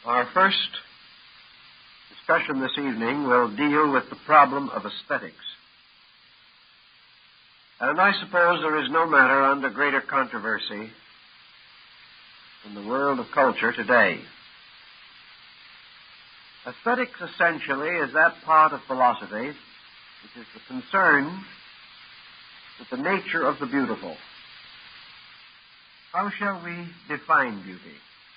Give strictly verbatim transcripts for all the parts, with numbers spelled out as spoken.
Our first discussion this evening will deal with the problem of aesthetics. And I suppose there is no matter under greater controversy in the world of culture today. Aesthetics essentially is that part of philosophy which is the concern with the nature of the beautiful. How shall we define beauty?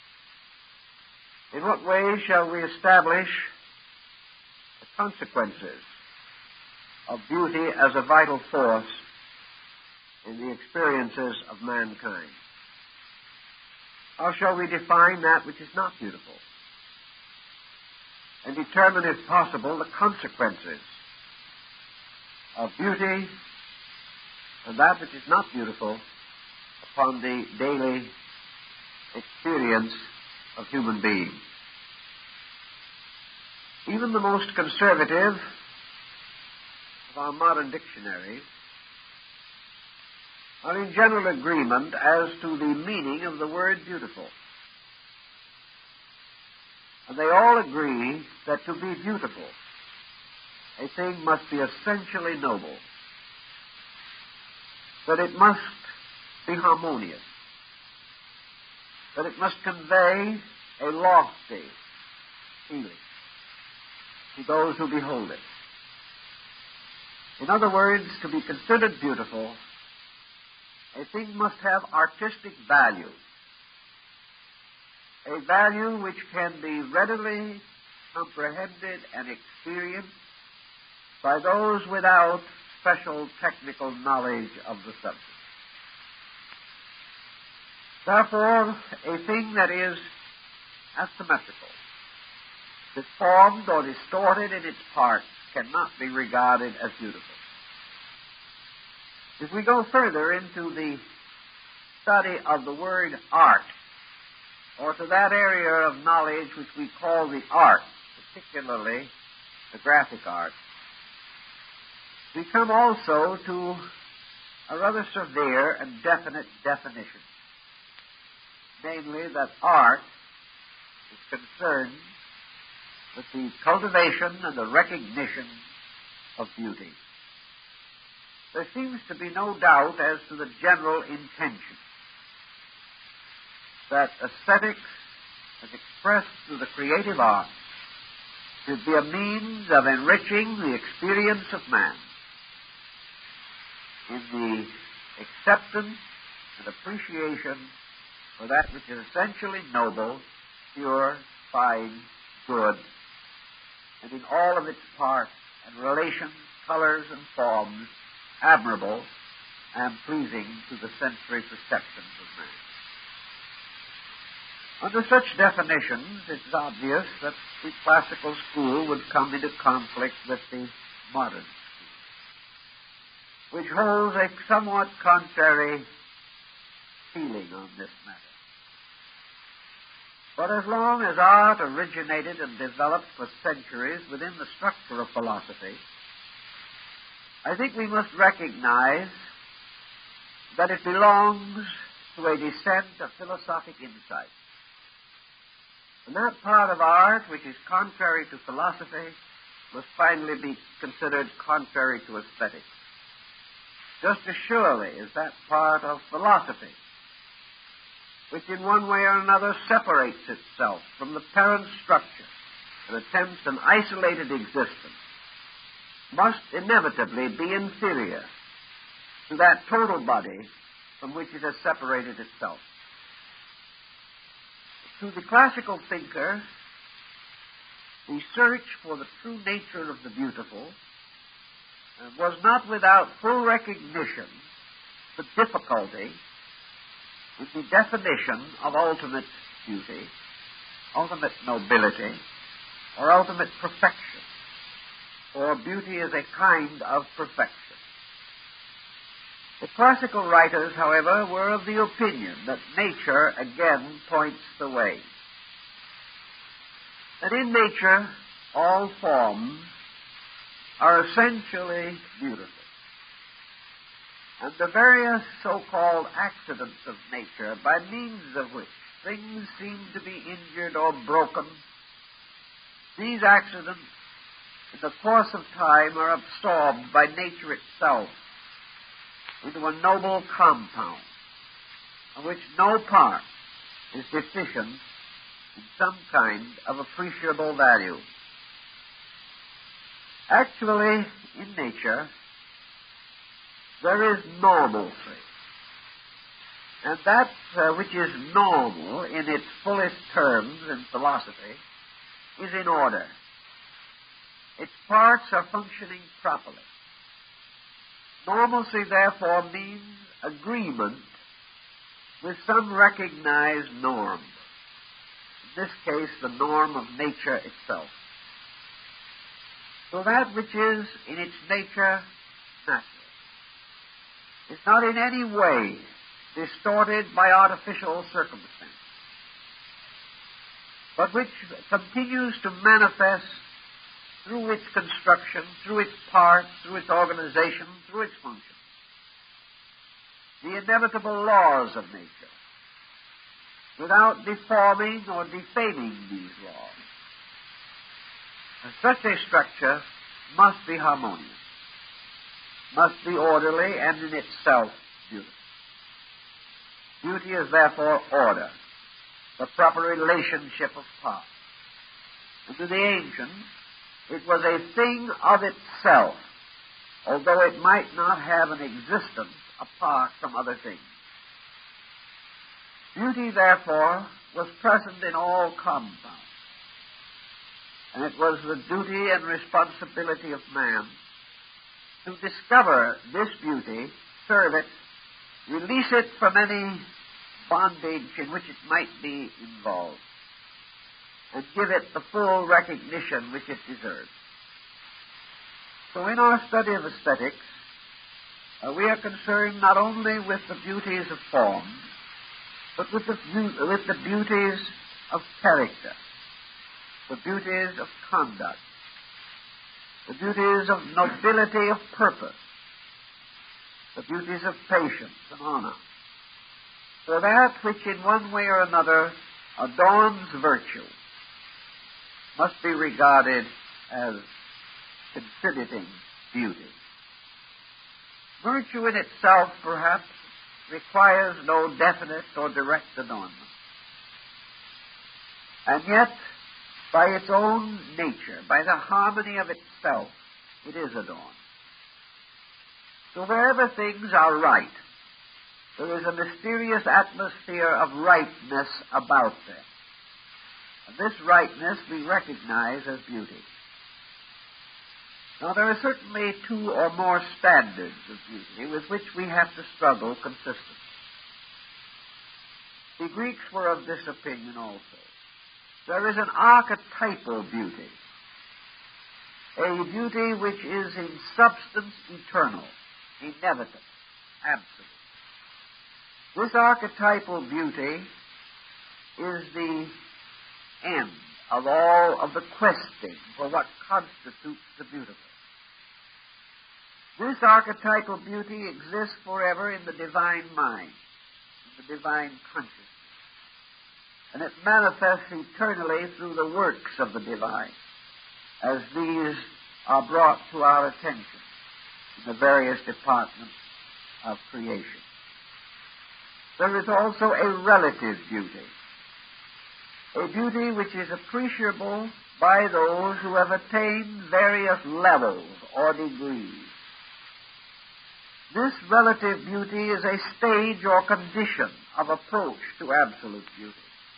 In what way shall we establish the consequences of beauty as a vital force in the experiences of mankind? How shall we define that which is not beautiful and determine, if possible, the consequences of beauty and that which is not beautiful upon the daily experience of human beings? Even the most conservative of our modern dictionaries are in general agreement as to the meaning of the word beautiful. And they all agree that to be beautiful, a thing must be essentially noble, that it must be harmonious, that it must convey a lofty feeling to those who behold it. In other words, to be considered beautiful, a thing must have artistic value, a value which can be readily comprehended and experienced by those without special technical knowledge of the subject. Therefore, a thing that is asymmetrical, deformed or distorted in its parts, cannot be regarded as beautiful. If we go further into the study of the word art, or to that area of knowledge which we call the arts, particularly the graphic arts, we come also to a rather severe and definite definition, namely that art is concerned with the cultivation and the recognition of beauty. There seems to be no doubt as to the general intention that aesthetics, as expressed through the creative arts, should be a means of enriching the experience of man in the acceptance and appreciation for that which is essentially noble, pure, fine, good, and in all of its parts and relations, colors, and forms, admirable and pleasing to the sensory perceptions of man. Under such definitions, it's obvious that the classical school would come into conflict with the modern school, which holds a somewhat contrary feeling on this matter. But as long as art originated and developed for centuries within the structure of philosophy, I think we must recognize that it belongs to a descent of philosophic insight. And that part of art which is contrary to philosophy must finally be considered contrary to aesthetics. Just as surely is that part of philosophy which in one way or another separates itself from the parent structure and attempts an isolated existence, must inevitably be inferior to that total body from which it has separated itself. To the classical thinker, the search for the true nature of the beautiful uh, was not without full recognition the difficulty in the definition of ultimate beauty, ultimate nobility, or ultimate perfection. For beauty is a kind of perfection. The classical writers, however, were of the opinion that nature again points the way. That in nature, all forms are essentially beautiful. And the various so-called accidents of nature, by means of which things seem to be injured or broken, these accidents, in the course of time, are absorbed by nature itself into a noble compound, of which no part is deficient in some kind of appreciable value. Actually, in nature, there is normalcy. And that uh, which is normal in its fullest terms in philosophy is in order. Its parts are functioning properly. Normalcy, therefore, means agreement with some recognized norm. In this case, the norm of nature itself. So that which is in its nature natural is not in any way distorted by artificial circumstance, but which continues to manifest through its construction, through its parts, through its organization, through its function, the inevitable laws of nature, without deforming or defaming these laws. And such a structure must be harmonious, must be orderly, and in itself beautiful. Beauty is therefore order, the proper relationship of parts. And to the ancients, it was a thing of itself, although it might not have an existence apart from other things. Beauty, therefore, was present in all compounds, and it was the duty and responsibility of man to discover this beauty, serve it, release it from any bondage in which it might be involved, and give it the full recognition which it deserves. So in our study of aesthetics, uh, we are concerned not only with the beauties of form, but with the, with the beauties of character, the beauties of conduct, the beauties of nobility of purpose, the beauties of patience and honor. For that which in one way or another adorns virtue must be regarded as contributing beauty. Virtue in itself, perhaps, requires no definite or direct adornment. And yet, by its own nature, by the harmony of itself, it is adorned. So wherever things are right, there is a mysterious atmosphere of rightness about them. And this rightness we recognize as beauty. Now, there are certainly two or more standards of beauty with which we have to struggle consistently. The Greeks were of this opinion also. There is an archetypal beauty, a beauty which is in substance eternal, inevitable, absolute. This archetypal beauty is the end of all of the questing for what constitutes the beautiful. This archetypal beauty exists forever in the divine mind, in the divine consciousness. And it manifests eternally through the works of the divine, as these are brought to our attention in the various departments of creation. There is also a relative beauty, a beauty which is appreciable by those who have attained various levels or degrees. This relative beauty is a stage or condition of approach to absolute beauty.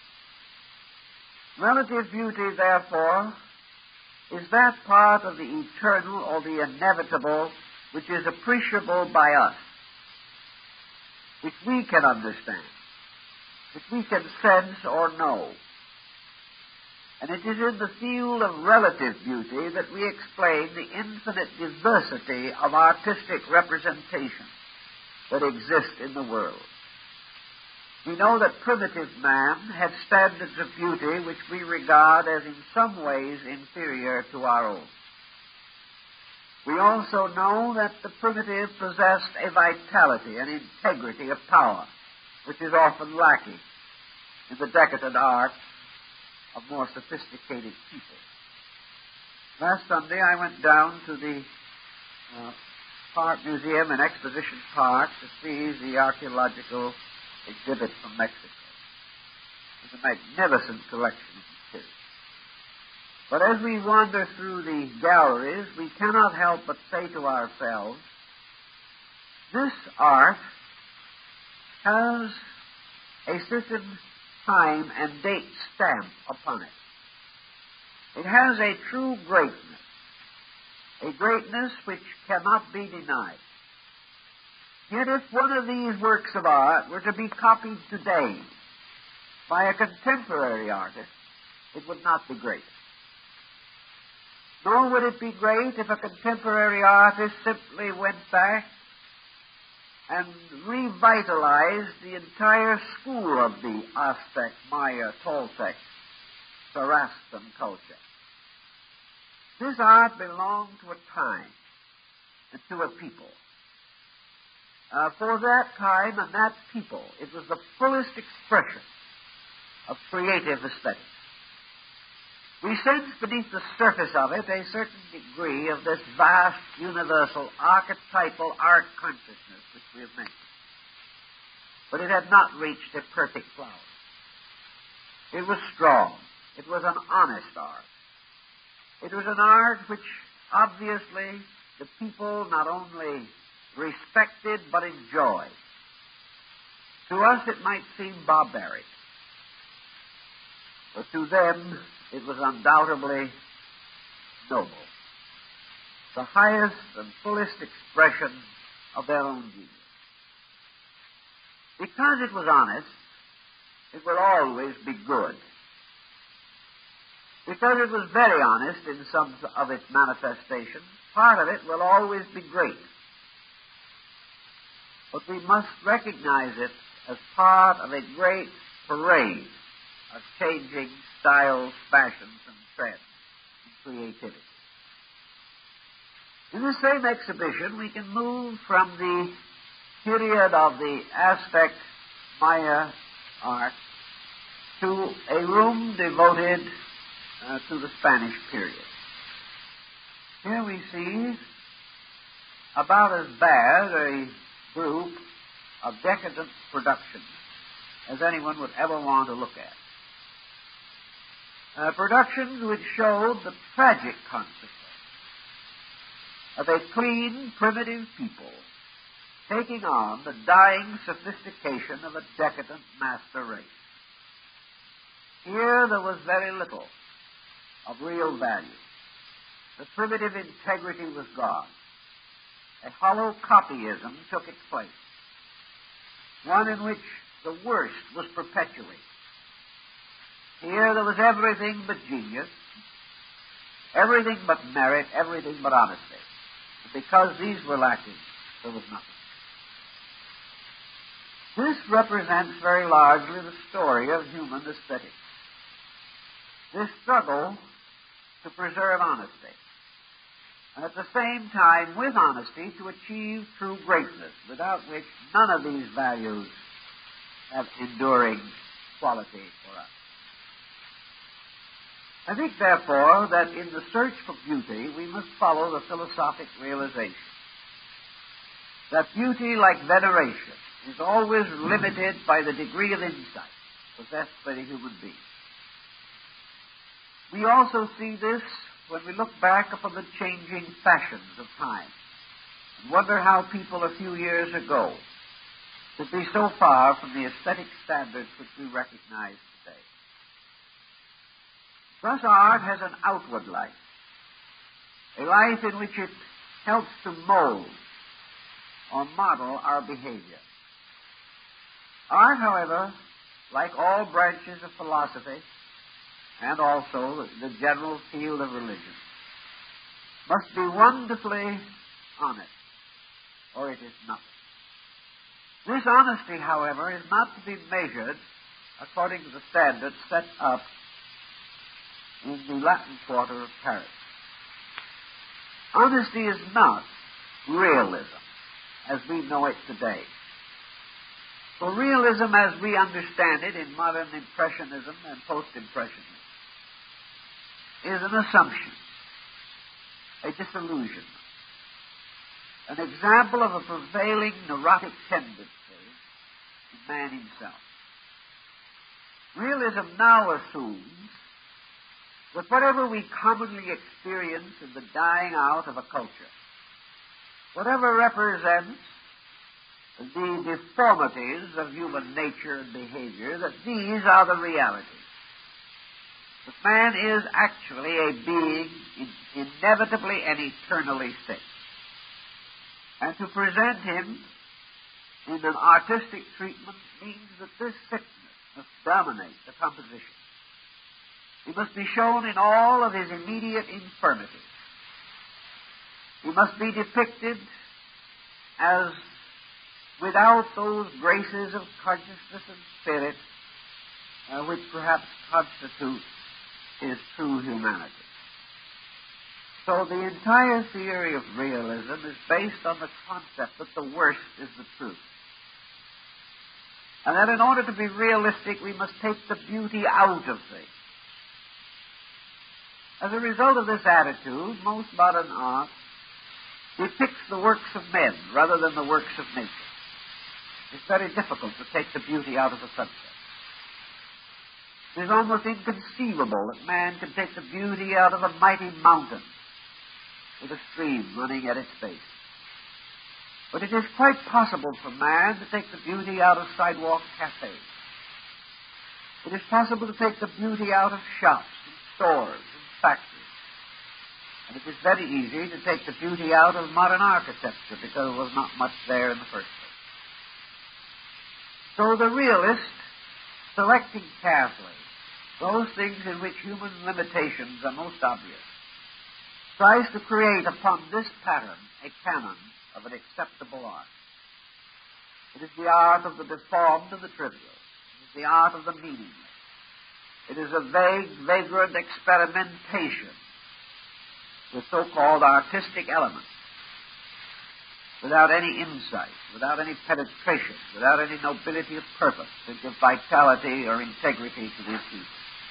Relative beauty, therefore, is that part of the eternal or the inevitable which is appreciable by us, which we can understand, which we can sense or know. And it is in the field of relative beauty that we explain the infinite diversity of artistic representation that exists in the world. We know that primitive man had standards of beauty which we regard as in some ways inferior to our own. We also know that the primitive possessed a vitality, an integrity of power, which is often lacking in the decadent art of more sophisticated people. Last Sunday I went down to the uh, Park Museum in Exposition Park to see the archaeological exhibit from Mexico. It's a magnificent collection of material. But as we wander through the galleries, we cannot help but say to ourselves, this art has a certain time and date stamp upon it. It has a true greatness, a greatness which cannot be denied. Yet if one of these works of art were to be copied today by a contemporary artist, it would not be great. Nor would it be great if a contemporary artist simply went back and revitalized the entire school of the Aztec, Maya, Toltec, Tarascan culture. This art belonged to a time and to a people. Uh, for that time and that people, it was the fullest expression of creative aesthetics. We sense beneath the surface of it a certain degree of this vast, universal, archetypal art consciousness which we have mentioned. But it had not reached a perfect flower. It was strong. It was an honest art. It was an art which obviously the people not only respected but enjoyed. To us it might seem barbaric, but to them it was undoubtedly noble, the highest and fullest expression of their own genius. Because it was honest, it will always be good. Because it was very honest in some of its manifestations, part of it will always be great. But we must recognize it as part of a great parade of changing styles, fashions, and trends and creativity. In the same exhibition, we can move from the period of the Aztec Maya art to a room devoted uh, to the Spanish period. Here we see about as bad a group of decadent productions as anyone would ever want to look at. Uh, productions which showed the tragic consequence of a clean, primitive people taking on the dying sophistication of a decadent master race. Here there was very little of real value. The primitive integrity was gone. A hollow copyism took its place, one in which the worst was perpetuated. Here there was everything but genius, everything but merit, everything but honesty. And because these were lacking, there was nothing. This represents very largely the story of human aesthetics. This struggle to preserve honesty, and at the same time, with honesty, to achieve true greatness, without which none of these values have enduring quality for us. I think, therefore, that in the search for beauty, we must follow the philosophic realization that beauty, like veneration, is always limited by the degree of insight possessed by the human being. We also see this when we look back upon the changing fashions of time and wonder how people a few years ago could be so far from the aesthetic standards which we recognize today. Thus, art has an outward life, a life in which it helps to mold or model our behavior. Art, however, like all branches of philosophy and also the general field of religion, must be wonderfully honest, or it is nothing. This honesty, however, is not to be measured according to the standards set up in the Latin Quarter of Paris. Honesty is not realism as we know it today. For realism as we understand it in modern Impressionism and Post-Impressionism is an assumption, a disillusion, an example of a prevailing neurotic tendency in man himself. Realism now assumes that whatever we commonly experience in the dying out of a culture, whatever represents the deformities of human nature and behavior, that these are the realities. That man is actually a being in, inevitably and eternally sick. And to present him in an artistic treatment means that this sickness must dominate the composition. He must be shown in all of his immediate infirmities. He must be depicted as without those graces of consciousness and spirit uh, which perhaps constitute his true humanity. So the entire theory of realism is based on the concept that the worst is the truth. And that in order to be realistic, we must take the beauty out of things. As a result of this attitude, most modern art depicts the works of men rather than the works of nature. It's very difficult to take the beauty out of a subject. It is almost inconceivable that man can take the beauty out of a mighty mountain with a stream running at its base. But it is quite possible for man to take the beauty out of sidewalk cafes. It is possible to take the beauty out of shops and stores and factories. And it is very easy to take the beauty out of modern architecture because there was not much there in the first place. So the realist, selecting carefully those things in which human limitations are most obvious, tries to create upon this pattern a canon of an acceptable art. It is the art of the deformed and the trivial. It is the art of the meaningless. It is a vague, vagrant experimentation with so-called artistic elements, without any insight, without any penetration, without any nobility of purpose, to give vitality or integrity to the achievement.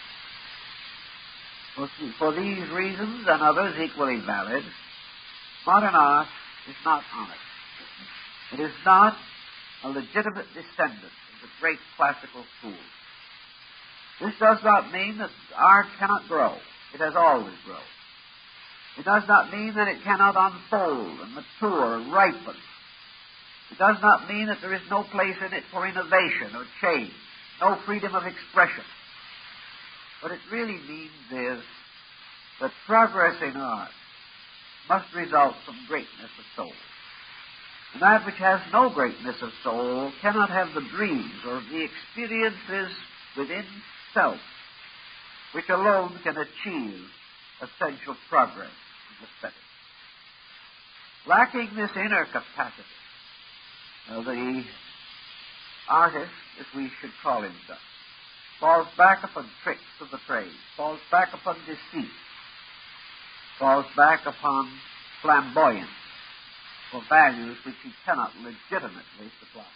For, for these reasons and others equally valid, modern art is not honest. It is not a legitimate descendant of the great classical schools. This does not mean that art cannot grow. It has always grown. It does not mean that it cannot unfold and mature and ripen. It does not mean that there is no place in it for innovation or change, no freedom of expression. What it really means is that progress in art must result from greatness of soul. And that which has no greatness of soul cannot have the dreams or the experiences within self which alone can achieve essential progress in aesthetics. Lacking this inner capacity, uh, the artist, if we should call him such, falls back upon tricks of the trade, falls back upon deceit, falls back upon flamboyance for values which he cannot legitimately supply.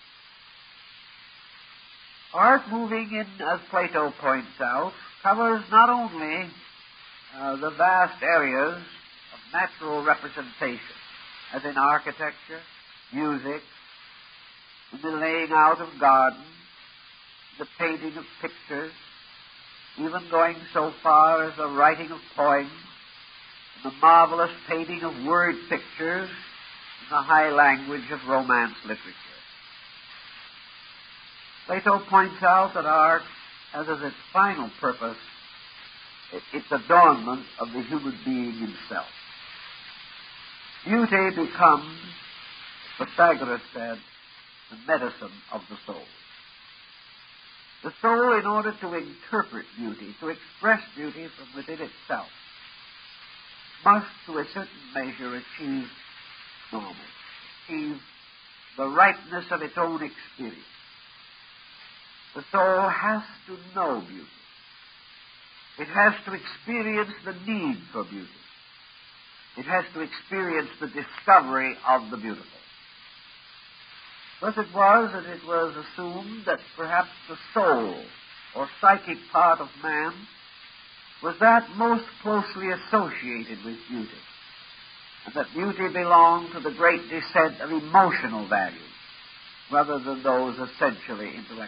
Art, moving in, as Plato points out, covers not only uh, the vast areas of natural representation, as in architecture, music, in the laying out of gardens, the painting of pictures, even going so far as the writing of poems, and the marvelous painting of word pictures, and the high language of romance literature. Plato points out that art has as its final purpose its adornment of the human being himself. Beauty becomes, Pythagoras said, the medicine of the soul. The soul, in order to interpret beauty, to express beauty from within itself, must, to a certain measure, achieve normal, achieve the ripeness of its own experience. The soul has to know beauty. It has to experience the need for beauty. It has to experience the discovery of the beautiful. Thus it was that it was assumed that perhaps the soul or psychic part of man was that most closely associated with beauty, and that beauty belonged to the great descent of emotional values rather than those essentially intellectual.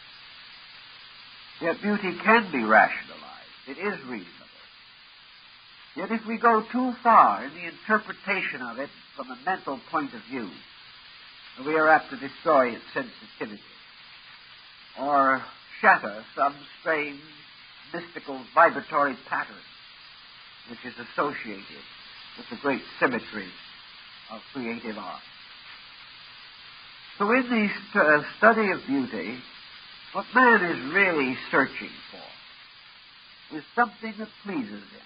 Yet beauty can be rationalized. It is reasonable. Yet if we go too far in the interpretation of it from a mental point of view, we are apt to destroy its sensitivity or shatter some strange, mystical, vibratory pattern which is associated with the great symmetry of creative art. So in the uh, study of beauty, what man is really searching for is something that pleases him.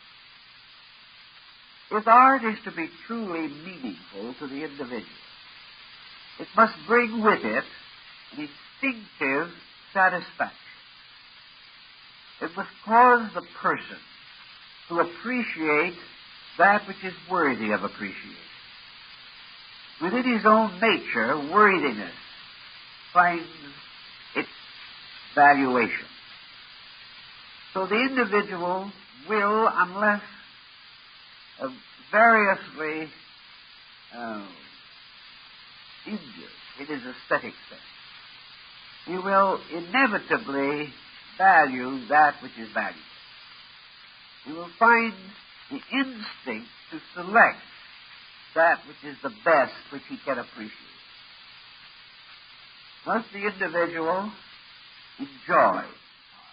If art is to be truly meaningful to the individual, it must bring with it an instinctive satisfaction. It must cause the person to appreciate that which is worthy of appreciation. Within his own nature, worthiness finds its valuation. So the individual will, unless uh, variously uh, injured in his aesthetic sense, he will inevitably value that which is valuable. He will find the instinct to select that which is the best which he can appreciate. Thus the individual enjoys art.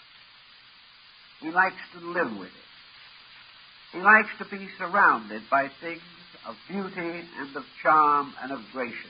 He likes to live with it. He likes to be surrounded by things of beauty and of charm and of graciousness.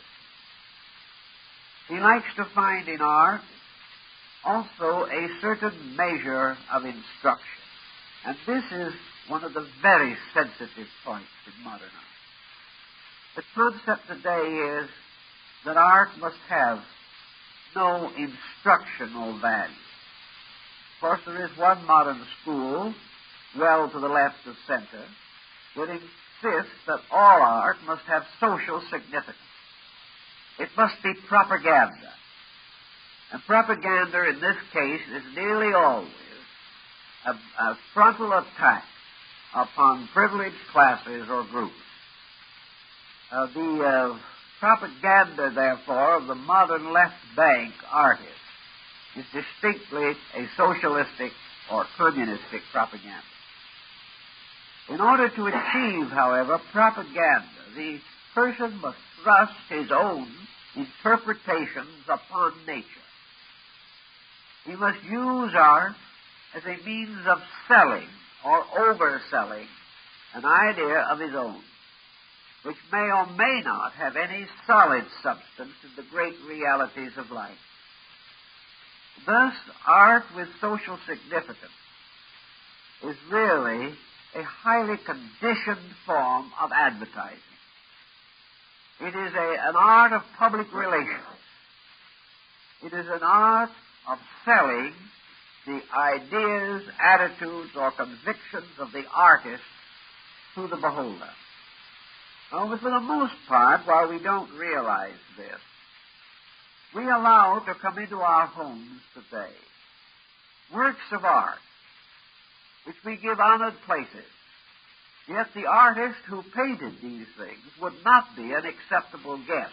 He likes to find in art also a certain measure of instruction. And this is one of the very sensitive points in modern art. The concept today is that art must have no instructional value. Of course, there is one modern school, well to the left of center, that insists that all art must have social significance. It must be propaganda. And propaganda in this case is nearly always a, a frontal attack upon privileged classes or groups. Uh, the uh, propaganda, therefore, of the modern left-bank artist is distinctly a socialistic or communistic propaganda. In order to achieve, however, propaganda, the person must thrust his own interpretations upon nature. He must use art as a means of selling or overselling an idea of his own, which may or may not have any solid substance in the great realities of life. Thus, art with social significance is really a highly conditioned form of advertising. It is a, an art of public relations. It is an art of selling the ideas, attitudes, or convictions of the artist to the beholder. Now, but for the most part, while we don't realize this, we allow to come into our homes today works of art which we give honored places. Yet the artist who painted these things would not be an acceptable guest.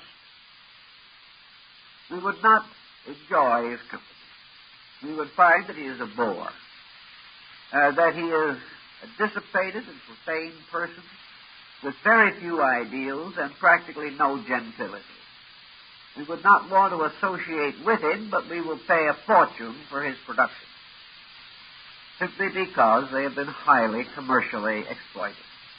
We would not enjoy his company. We would find that he is a bore, uh, that he is a dissipated and profane person with very few ideals and practically no gentility. We would not want to associate with him, but we will pay a fortune for his productions, simply because they have been highly commercially exploited.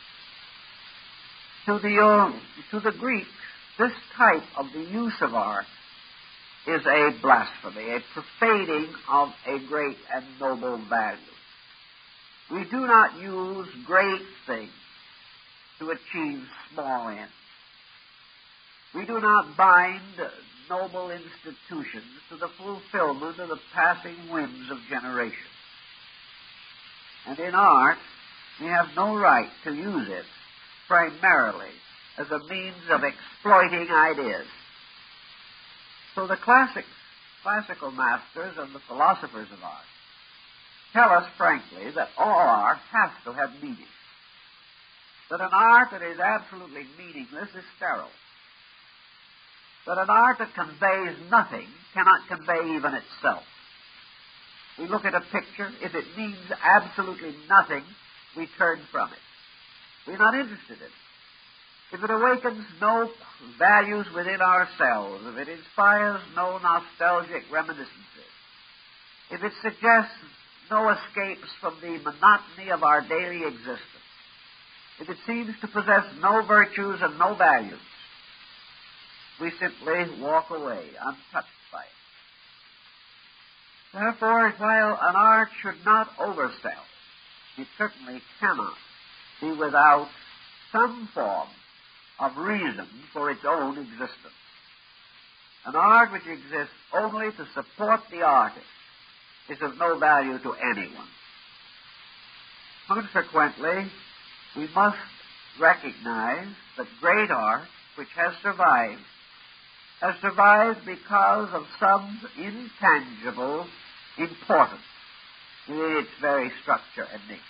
To the, uh, to the Greeks, this type of the use of art is a blasphemy, a profaning of a great and noble value. We do not use great things to achieve small ends. We do not bind noble institutions to the fulfillment of the passing whims of generations. And in art, we have no right to use it primarily as a means of exploiting ideas. So the classic, classical masters and the philosophers of art tell us frankly that all art has to have meaning. That an art that is absolutely meaningless is sterile. That an art that conveys nothing cannot convey even itself. We look at a picture, if it means absolutely nothing, we turn from it. We're not interested in it. If it awakens no values within ourselves, if it inspires no nostalgic reminiscences, if it suggests no escapes from the monotony of our daily existence, if it seems to possess no virtues and no values, we simply walk away untouched by it. Therefore, while an art should not oversell, it certainly cannot be without some form of reason for its own existence. An art which exists only to support the artist is of no value to anyone. Consequently, we must recognize that great art, which has survived, has survived because of some intangible importance in its very structure and nature.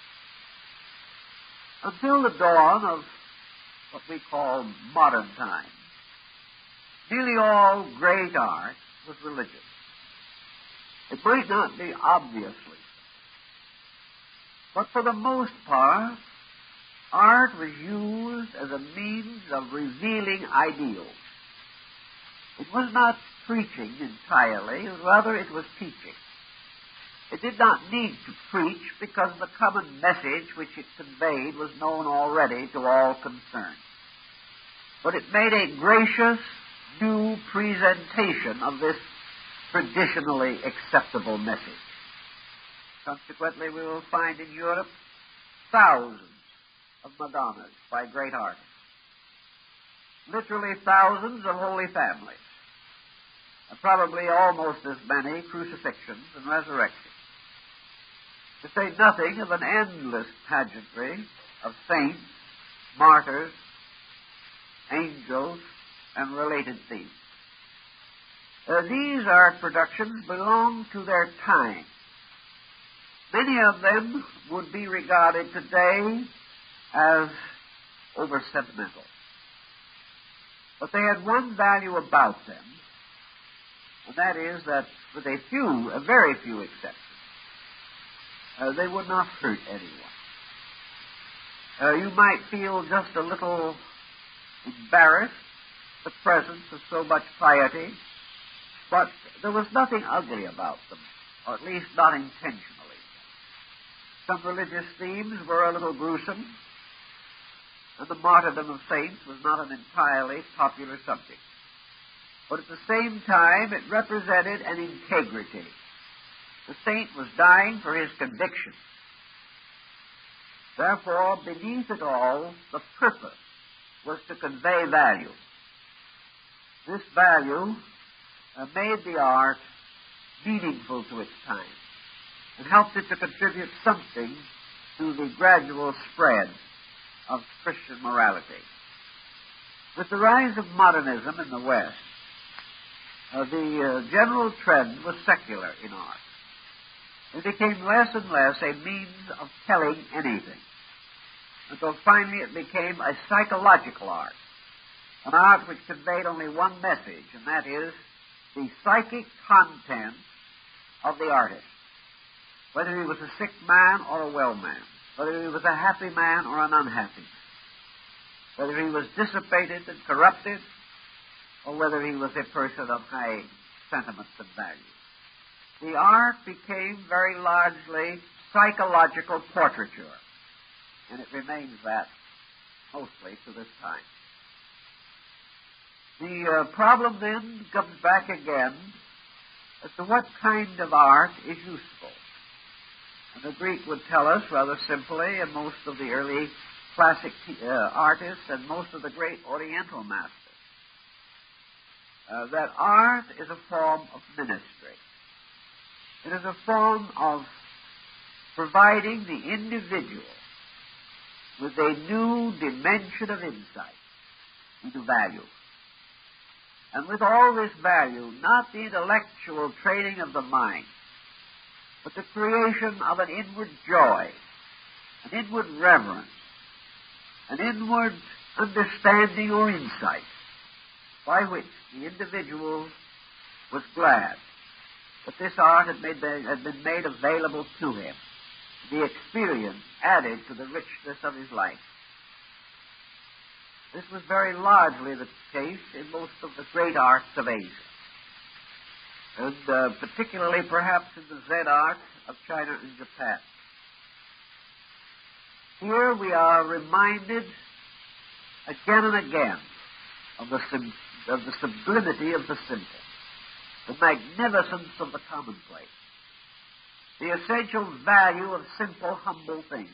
Until the dawn of what we call modern times, nearly all great art was religious. It might not be obviously, but for the most part, art was used as a means of revealing ideals. It was not preaching entirely, rather it was teaching. It did not need to preach because the common message which it conveyed was known already to all concerned. But it made a gracious new presentation of this traditionally acceptable message. Consequently, we will find in Europe thousands of Madonnas by great artists. Literally thousands of Holy Families. And probably almost as many crucifixions and resurrections. To say nothing of an endless pageantry of saints, martyrs, angels, and related themes. Uh, these art productions belong to their time. Many of them would be regarded today as over-sentimental. But they had one value about them, and that is that with a few, a very few exceptions, uh, they would not hurt anyone. Uh, you might feel just a little embarrassed at the presence of so much piety, but there was nothing ugly about them, or at least not intentionally. Some religious themes were a little gruesome, and the martyrdom of saints was not an entirely popular subject. But at the same time, it represented an integrity. The saint was dying for his conviction. Therefore, beneath it all, the purpose was to convey value. This value uh, made the art meaningful to its time and helped it to contribute something to the gradual spread of Christian morality. With the rise of modernism in the West, uh, the uh, general trend was secular in art. It became less and less a means of telling anything, until finally it became a psychological art, an art which conveyed only one message, and that is the psychic content of the artist, whether he was a sick man or a well man, whether he was a happy man or an unhappy man, whether he was dissipated and corrupted, or whether he was a person of high sentiments and values. The art became very largely psychological portraiture, and it remains that mostly to this time. The uh, problem then comes back again as to what kind of art is useful. And the Greek would tell us rather simply, and most of the early classic uh, artists and most of the great Oriental masters, uh, that art is a form of ministry. It is a form of providing the individual with a new dimension of insight into value. And with all this value, not the intellectual training of the mind, but the creation of an inward joy, an inward reverence, an inward understanding or insight, by which the individual was glad that this art had, made the, had been made available to him, the experience added to the richness of his life. This was very largely the case in most of the great arts of Asia, and uh, particularly perhaps in the Zen art of China and Japan. Here we are reminded again and again of the, sim- of the sublimity of the simple, the magnificence of the commonplace, the essential value of simple, humble things.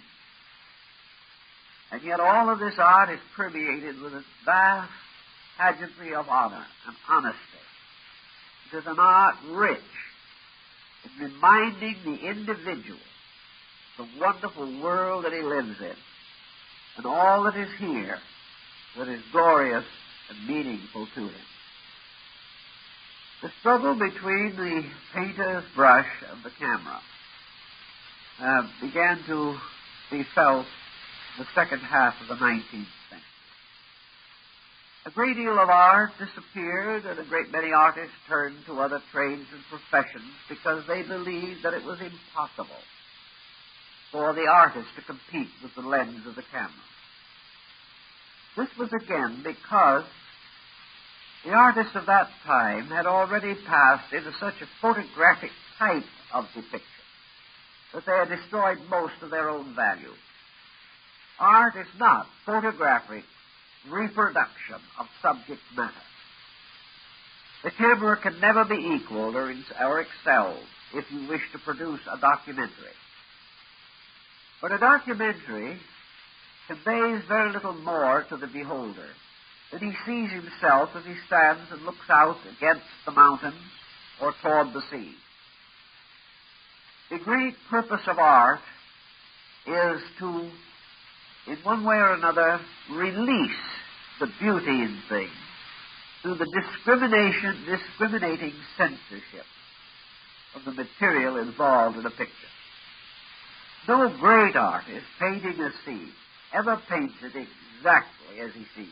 And yet all of this art is permeated with a vast pageantry of honor and honesty. It is an art rich in reminding the individual the wonderful world that he lives in and all that is here that is glorious and meaningful to him. The struggle between the painter's brush and the camera uh, began to be felt in the second half of the nineteenth century. A great deal of art disappeared, and a great many artists turned to other trades and professions because they believed that it was impossible for the artist to compete with the lens of the camera. This was again because the artists of that time had already passed into such a photographic type of depiction that they had destroyed most of their own value. Art is not photographic reproduction of subject matter. The camera can never be equaled or, in, or excelled if you wish to produce a documentary. But a documentary conveys very little more to the beholder than he sees himself as he stands and looks out against the mountains or toward the sea. The great purpose of art is to, in one way or another, release the beauty in things through the discrimination, discriminating censorship of the material involved in a picture. No great artist painting a scene ever paints it exactly as he sees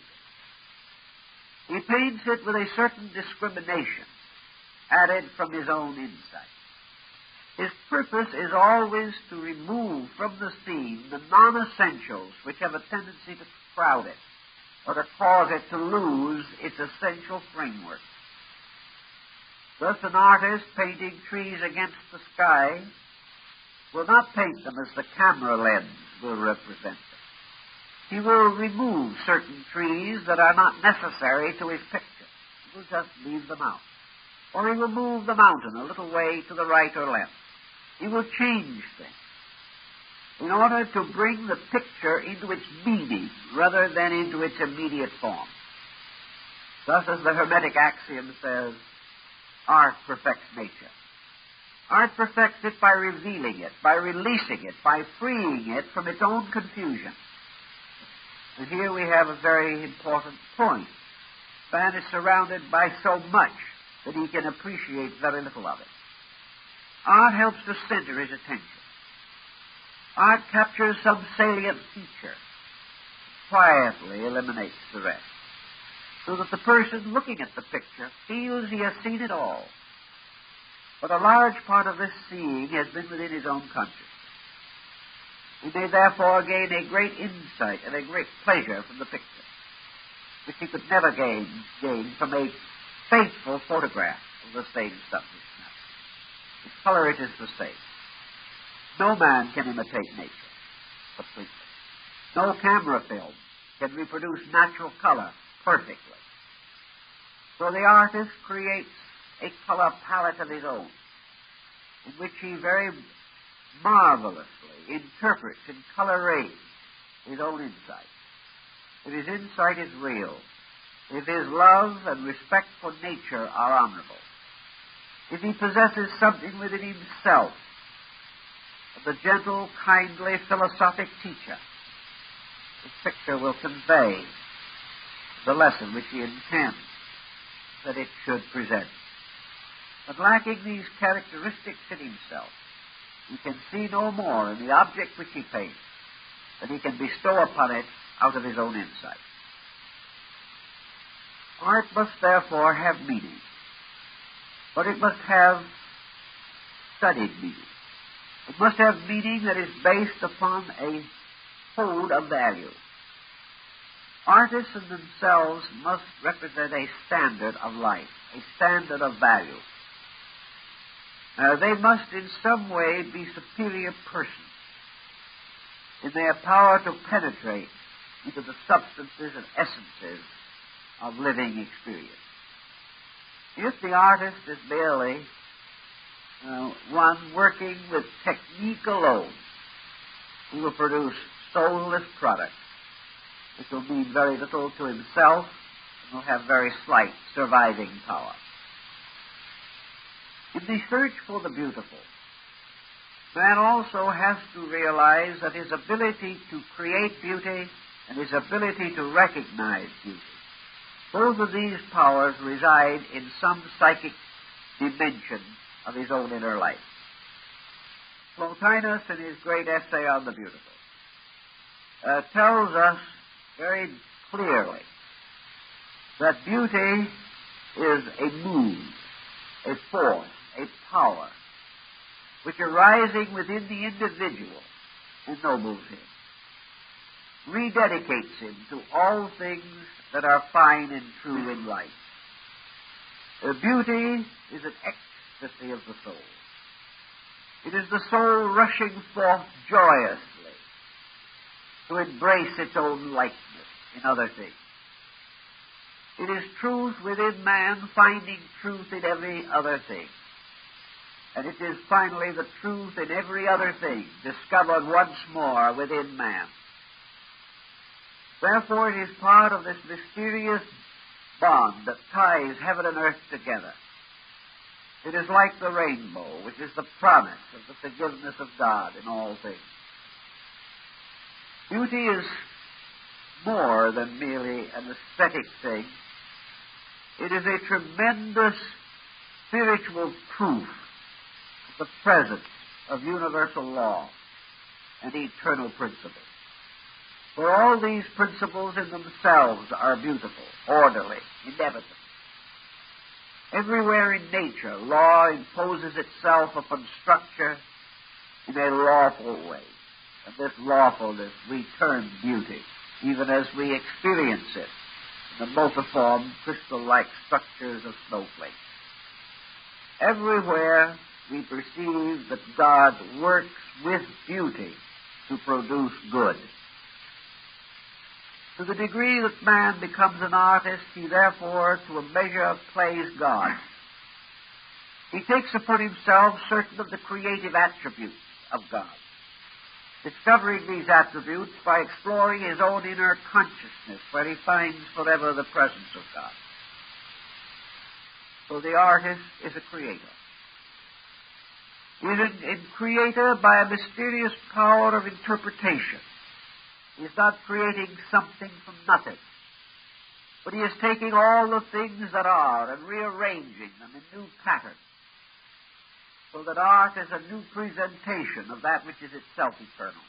it. He paints it with a certain discrimination added from his own insight. His purpose is always to remove from the scene the non-essentials which have a tendency to crowd it or to cause it to lose its essential framework. Thus, an artist painting trees against the sky will not paint them as the camera lens will represent them. He will remove certain trees that are not necessary to his picture. He will just leave them out. Or he will move the mountain a little way to the right or left. He will change things in order to bring the picture into its meaning rather than into its immediate form. Thus, as the Hermetic axiom says, art perfects nature. Art perfects it by revealing it, by releasing it, by freeing it from its own confusion. And here we have a very important point. Man is surrounded by so much that he can appreciate very little of it. Art helps to center his attention. Art captures some salient feature, quietly eliminates the rest, so that the person looking at the picture feels he has seen it all. But a large part of this seeing has been within his own consciousness. He may therefore gain a great insight and a great pleasure from the picture, which he could never gain, gain from a faithful photograph of the same subject matter. The color it is the same. No man can imitate nature completely. No camera film can reproduce natural color perfectly. So the artist creates a color palette of his own, in which he very marvelously interprets and color-rates his own insight. If his insight is real, if his love and respect for nature are honorable, if he possesses something within himself of the gentle, kindly, philosophic teacher, the picture will convey the lesson which he intends that it should present. But lacking these characteristics in himself, he can see no more in the object which he paints than he can bestow upon it out of his own insight. Art must therefore have meaning, but it must have studied meaning. It must have meaning that is based upon a code of value. Artists in themselves must represent a standard of life, a standard of value. Now, they must in some way be superior persons in their power to penetrate into the substances and essences of living experience. If the artist is merely uh, one working with technique alone, he will produce soulless products which will mean very little to himself and will have very slight surviving power. In the search for the beautiful, man also has to realize that his ability to create beauty and his ability to recognize beauty, both of these powers reside in some psychic dimension of his own inner life. Plotinus, in his great essay on the beautiful, uh, tells us very clearly that beauty is a mood, a force, a power, which arising within the individual ennobles him, rededicates him to all things that are fine and true in life. Uh, beauty is an ecstasy of the soul. It is the soul rushing forth joyously to embrace its own likeness in other things. It is truth within man finding truth in every other thing. And it is finally the truth in every other thing discovered once more within man. Therefore, it is part of this mysterious bond that ties heaven and earth together. It is like the rainbow, which is the promise of the forgiveness of God in all things. Beauty is more than merely an aesthetic thing. It is a tremendous spiritual proof of the presence of universal law and eternal principles. For all these principles in themselves are beautiful, orderly, inevitable. Everywhere in nature, law imposes itself upon structure in a lawful way. And this lawfulness we term beauty, even as we experience it in the multiform, crystal-like structures of snowflakes. Everywhere we perceive that God works with beauty to produce good. To the degree that man becomes an artist, he therefore, to a measure, plays God. He takes upon himself certain of the creative attributes of God, discovering these attributes by exploring his own inner consciousness, where he finds forever the presence of God. So the artist is a creator. He is a, a creator by a mysterious power of interpretation. He is not creating something from nothing, but he is taking all the things that are and rearranging them in new patterns, so that art is a new presentation of that which is itself eternal.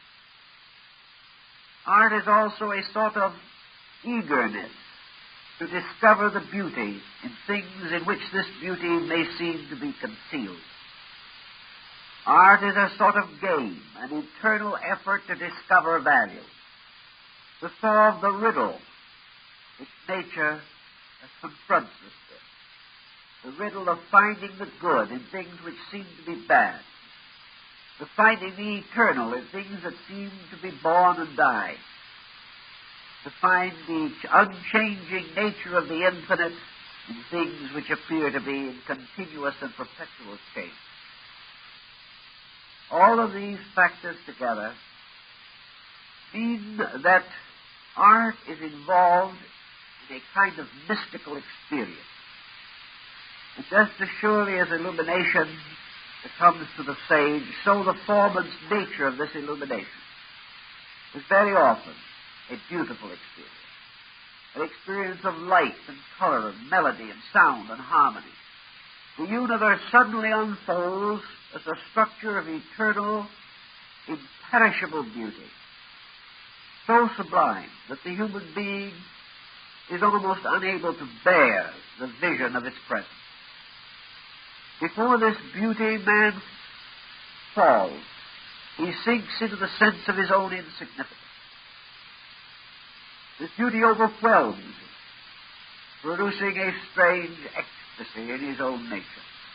Art is also a sort of eagerness to discover the beauty in things in which this beauty may seem to be concealed. Art is a sort of game, an eternal effort to discover value, to solve the riddle which nature confronts us with, the riddle of finding the good in things which seem to be bad, the finding the eternal in things that seem to be born and die, to find the unchanging nature of the infinite in things which appear to be in continuous and perpetual change. All of these factors together mean that art is involved in a kind of mystical experience. And just as surely as illumination comes to the sage, so the form and nature of this illumination is very often a beautiful experience, an experience of light and color and melody and sound and harmony. The universe suddenly unfolds as a structure of eternal, imperishable beauty, so sublime that the human being is almost unable to bear the vision of its presence. Before this beauty, man falls. He sinks into the sense of his own insignificance. This beauty overwhelms him, producing a strange ecstasy in his own nature.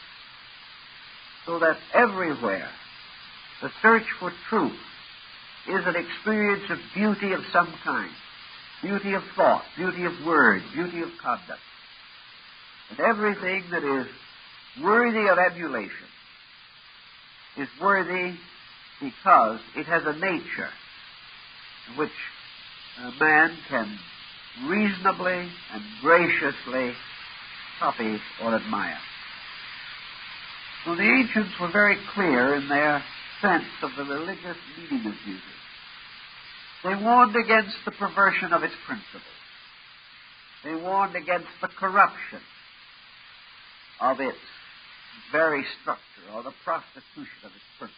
So that everywhere the search for truth is an experience of beauty of some kind. Beauty of thought, beauty of word, beauty of conduct. And everything that is worthy of emulation is worthy because it has a nature which a man can reasonably and graciously copy or admire. So the ancients were very clear in their sense of the religious meaning of beauty. They warned against the perversion of its principles. They warned against the corruption of its very structure or the prostitution of its principles.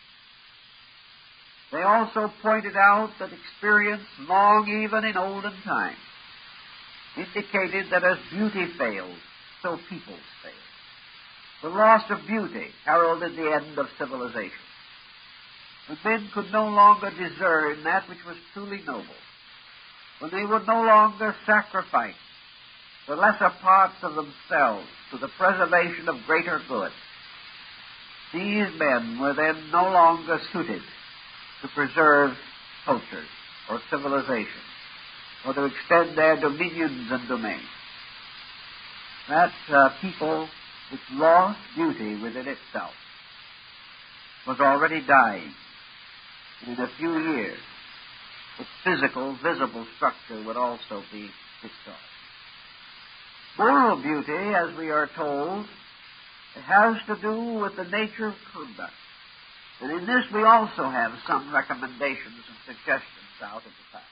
They also pointed out that experience, long even in olden times, indicated that as beauty failed, so peoples failed. The loss of beauty heralded the end of civilization. When men could no longer discern that which was truly noble, when they would no longer sacrifice the lesser parts of themselves to the preservation of greater good, these men were then no longer suited to preserve cultures or civilization, or to extend their dominions and domains. That uh, people which lost beauty within itself was already dying. In a few years, its physical, visible structure would also be destroyed. Moral beauty, as we are told, has to do with the nature of conduct. And in this we also have some recommendations and suggestions out of the past.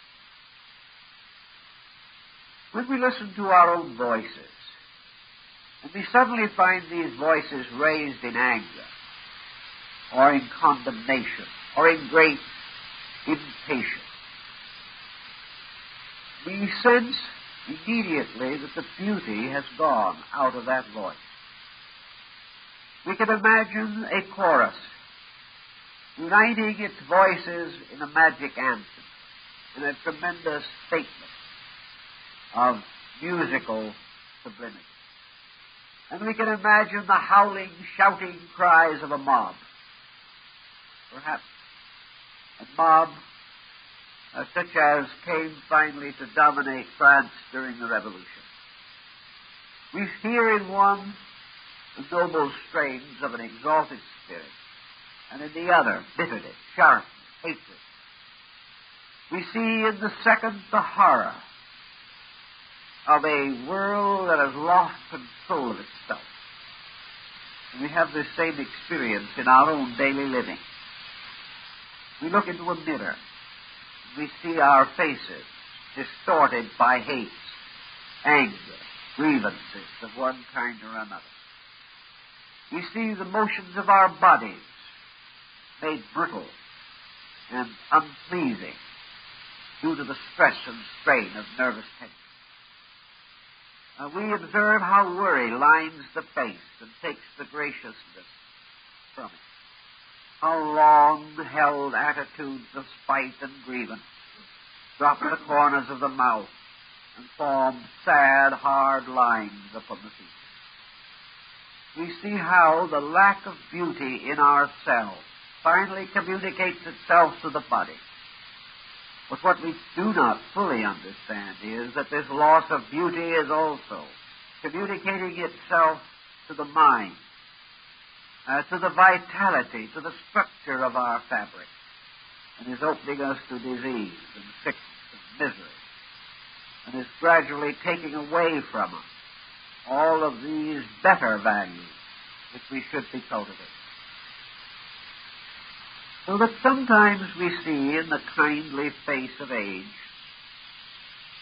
When we listen to our own voices, and we suddenly find these voices raised in anger, or in condemnation, or in great impatience, we sense immediately that the beauty has gone out of that voice. We can imagine a chorus uniting its voices in a magic anthem, in a tremendous statement of musical sublimity. And we can imagine the howling, shouting cries of a mob. Perhaps a mob uh, such as came finally to dominate France during the Revolution. We hear in one the noble strains of an exalted spirit, and in the other bitterness, sharpness, hatred. We see in the second the horror of a world that has lost control of itself. And we have this same experience in our own daily living. We look into a mirror. We see our faces distorted by hate, anger, grievances of one kind or another. We see the motions of our bodies made brittle and unpleasing due to the stress and strain of nervous tension. Uh, we observe how worry lines the face and takes the graciousness from it. How long-held attitudes of spite and grievance drop the corners of the mouth and form sad, hard lines upon the features. We see how the lack of beauty in ourselves finally communicates itself to the body. But what we do not fully understand is that this loss of beauty is also communicating itself to the mind, uh, to the vitality, to the structure of our fabric, and is opening us to disease and sickness and misery, and is gradually taking away from us all of these better values which we should be cultivating. So that sometimes we see in the kindly face of age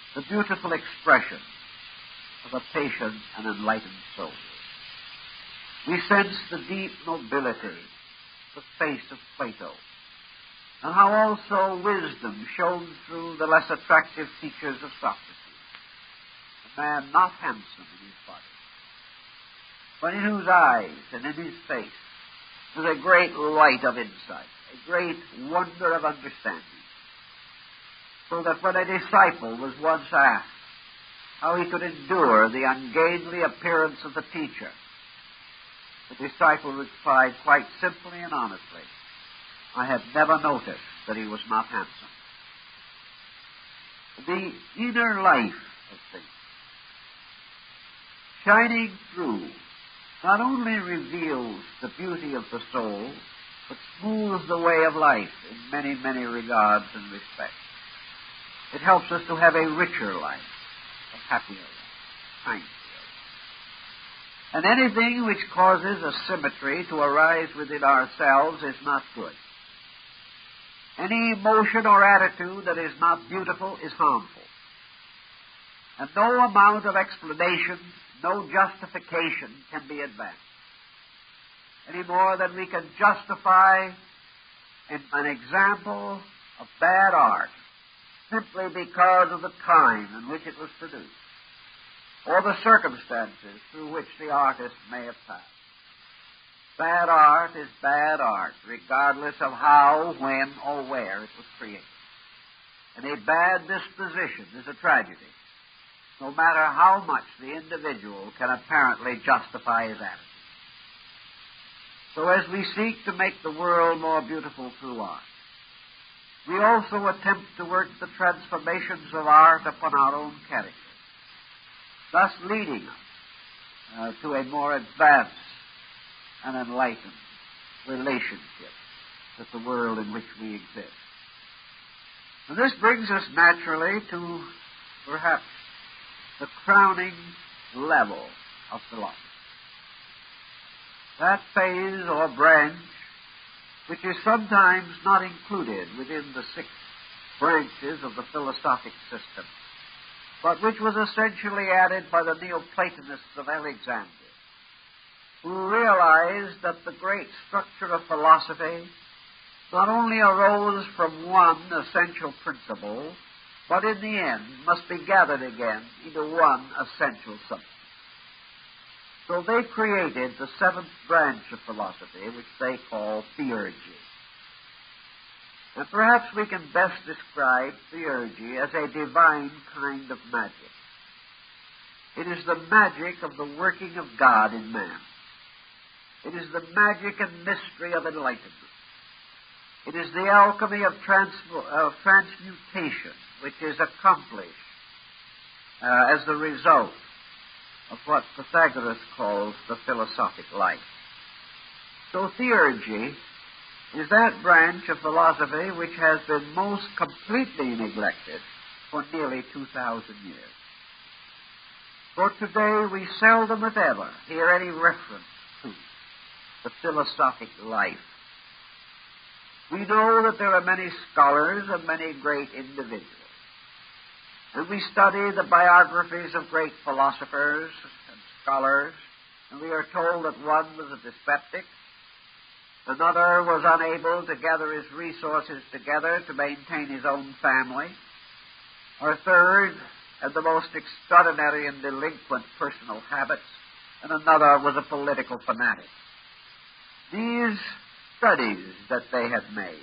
the beautiful expression of a patient and enlightened soul. We sense the deep nobility of the face of Plato, and how also wisdom shone through the less attractive features of Socrates, a man not handsome in his body, but in whose eyes and in his face was a great light of insight, a great wonder of understanding, so that when a disciple was once asked how he could endure the ungainly appearance of the teacher, the disciple replied quite simply and honestly, "I have never noticed that he was not handsome." The inner life of things, shining through, not only reveals the beauty of the soul, but smooths the way of life in many, many regards and respects. It helps us to have a richer life, a happier life, kinder life. And anything which causes asymmetry to arise within ourselves is not good. Any emotion or attitude that is not beautiful is harmful. And no amount of explanation, no justification can be advanced, any more than we can justify an example of bad art simply because of the time in which it was produced, or the circumstances through which the artist may have passed. Bad art is bad art, regardless of how, when, or where it was created. And a bad disposition is a tragedy, no matter how much the individual can apparently justify his attitude. So as we seek to make the world more beautiful through art, we also attempt to work the transformations of art upon our own character, thus leading us uh, to a more advanced and enlightened relationship with the world in which we exist. And this brings us naturally to perhaps the crowning level of philosophy. That phase or branch which is sometimes not included within the six branches of the philosophic system, but which was essentially added by the Neoplatonists of Alexandria, who realized that the great structure of philosophy not only arose from one essential principle, but in the end must be gathered again into one essential substance. So they created the seventh branch of philosophy, which they call theurgy. And perhaps we can best describe theurgy as a divine kind of magic. It is the magic of the working of God in man. It is the magic and mystery of enlightenment. It is the alchemy of, trans- of transmutation, which is accomplished uh, as the result of what Pythagoras calls the philosophic life. So theurgy is that branch of philosophy which has been most completely neglected for nearly two thousand years. For today we seldom if ever hear any reference to the philosophic life. We know that there are many scholars and many great individuals. And we study the biographies of great philosophers and scholars, and we are told that one was a dyspeptic, another was unable to gather his resources together to maintain his own family, or a third had the most extraordinary and delinquent personal habits, and another was a political fanatic. These studies that they had made,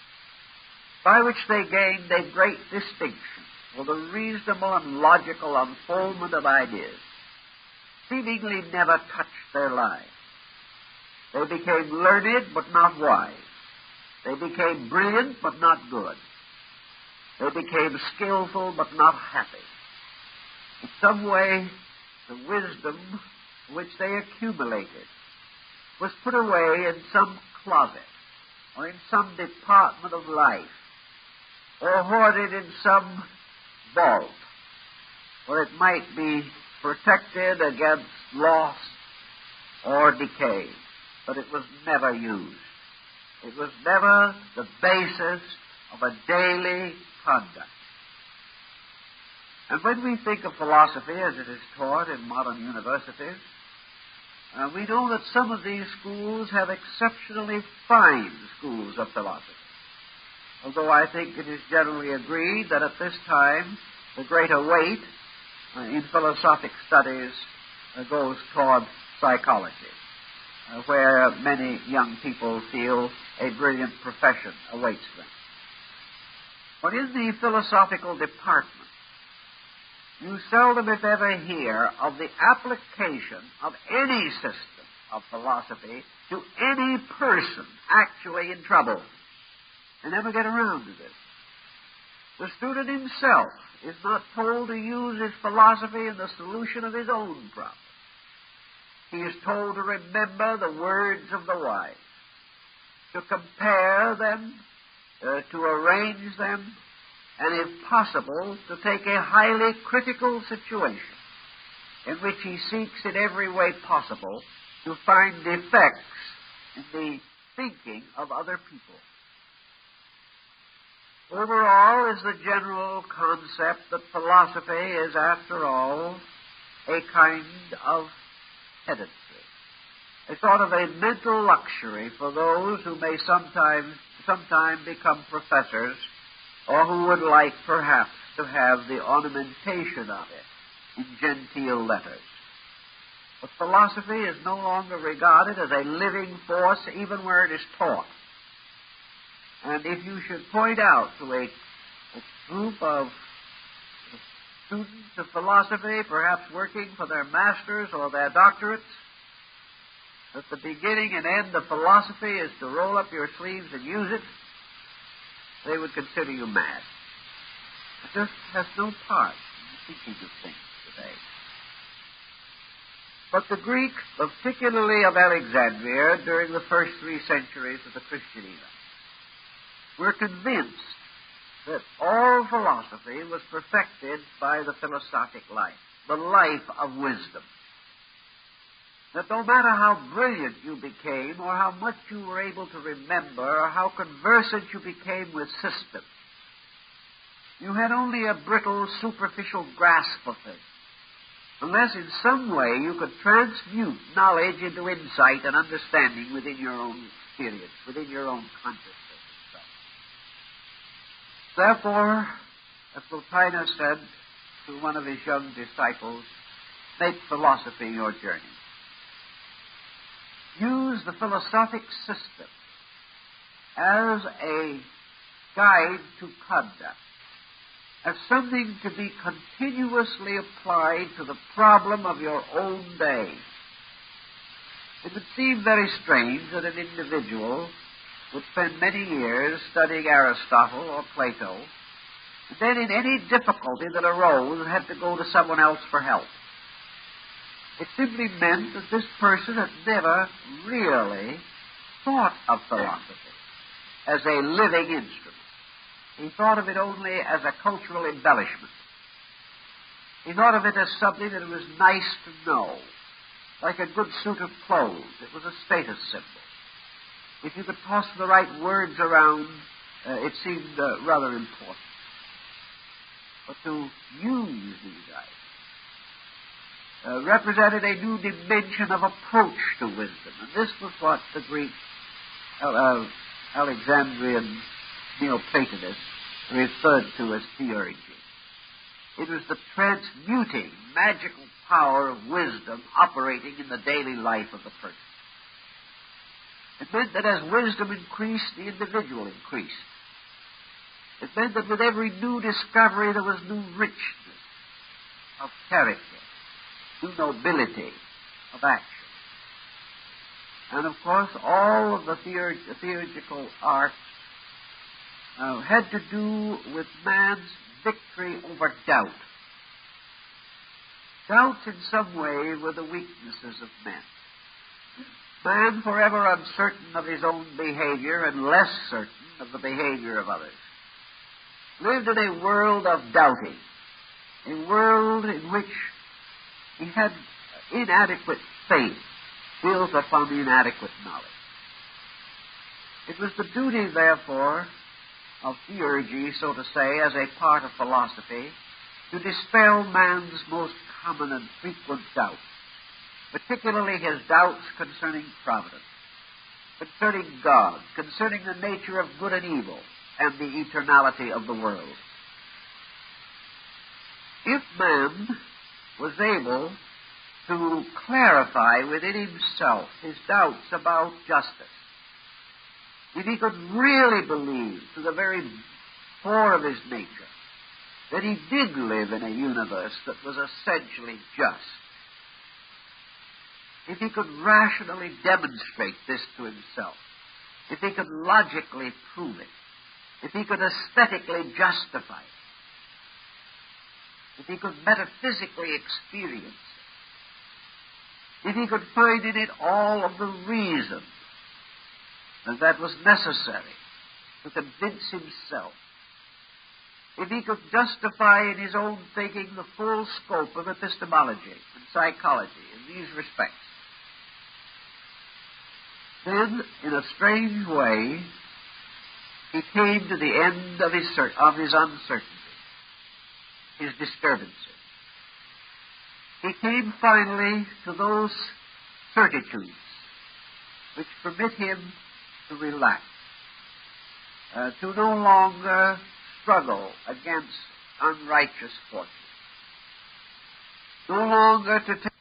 by which they gained a great distinction for the reasonable and logical unfoldment of ideas, seemingly never touched their lives. They became learned but not wise. They became brilliant but not good. They became skillful but not happy. In some way, the wisdom which they accumulated was put away in some closet or in some department of life, or hoarded in some vault, where it might be protected against loss or decay, but it was never used. It was never the basis of a daily conduct. And when we think of philosophy as it is taught in modern universities, uh, we know that some of these schools have exceptionally fine schools of philosophy. Although I think it is generally agreed that at this time the greater weight uh, in philosophic studies uh, goes toward psychology, uh, where many young people feel a brilliant profession awaits them. But in the philosophical department, you seldom, if ever, hear of the application of any system of philosophy to any person actually in trouble. They never get around to this. The student himself is not told to use his philosophy in the solution of his own problem. He is told to remember the words of the wise, to compare them, uh, to arrange them, and if possible, to take a highly critical situation in which he seeks in every way possible to find defects in the thinking of other people. Overall is the general concept that philosophy is, after all, a kind of pedantry, a sort of a mental luxury for those who may sometimes sometime become professors, or who would like, perhaps, to have the ornamentation of it in genteel letters. But philosophy is no longer regarded as a living force, even where it is taught. And if you should point out to a, a group of students of philosophy, perhaps working for their masters or their doctorates, that the beginning and end of philosophy is to roll up your sleeves and use it, they would consider you mad. It just has no part in the teaching of things today. But the Greeks, particularly of Alexandria, during the first three centuries of the Christian era, were convinced that all philosophy was perfected by the philosophic life, the life of wisdom. That no matter how brilliant you became, or how much you were able to remember, or how conversant you became with systems, you had only a brittle, superficial grasp of things, unless in some way you could transmute knowledge into insight and understanding within your own experience, within your own consciousness. Therefore, as Plotinus said to one of his young disciples, make philosophy your journey. Use the philosophic system as a guide to conduct, as something to be continuously applied to the problem of your own day. It would seem very strange that an individual would spend many years studying Aristotle or Plato, and then in any difficulty that arose had to go to someone else for help. It simply meant that this person had never really thought of philosophy as a living instrument. He thought of it only as a cultural embellishment. He thought of it as something that it was nice to know, like a good suit of clothes. It was a status symbol. If you could toss the right words around, uh, it seemed uh, rather important. But to use these ideas uh, represented a new dimension of approach to wisdom. And this was what the Greek uh, uh, Alexandrian Neoplatonists referred to as theurgy. It was the transmuting, magical power of wisdom operating in the daily life of the person. It meant that as wisdom increased, the individual increased. It meant that with every new discovery there was new richness of character, new nobility of action. And of course, all of the theurg- theurgical arts uh, had to do with man's victory over doubt. Doubts in some way were the weaknesses of men. Man, forever uncertain of his own behavior and less certain of the behavior of others, lived in a world of doubting, a world in which he had inadequate faith built upon inadequate knowledge. It was the duty, therefore, of theurgy, so to say, as a part of philosophy, to dispel man's most common and frequent doubts, particularly his doubts concerning providence, concerning God, concerning the nature of good and evil, and the eternality of the world. If man was able to clarify within himself his doubts about justice, if he could really believe to the very core of his nature that he did live in a universe that was essentially just, if he could rationally demonstrate this to himself, if he could logically prove it, if he could aesthetically justify it, if he could metaphysically experience it, if he could find in it all of the reason that was necessary to convince himself, if he could justify in his own thinking the full scope of epistemology and psychology in these respects, then, in a strange way, he came to the end of his, of his uncertainty, his disturbances. He came finally to those certitudes which permit him to relax, uh, to no longer struggle against unrighteous fortune, no longer to take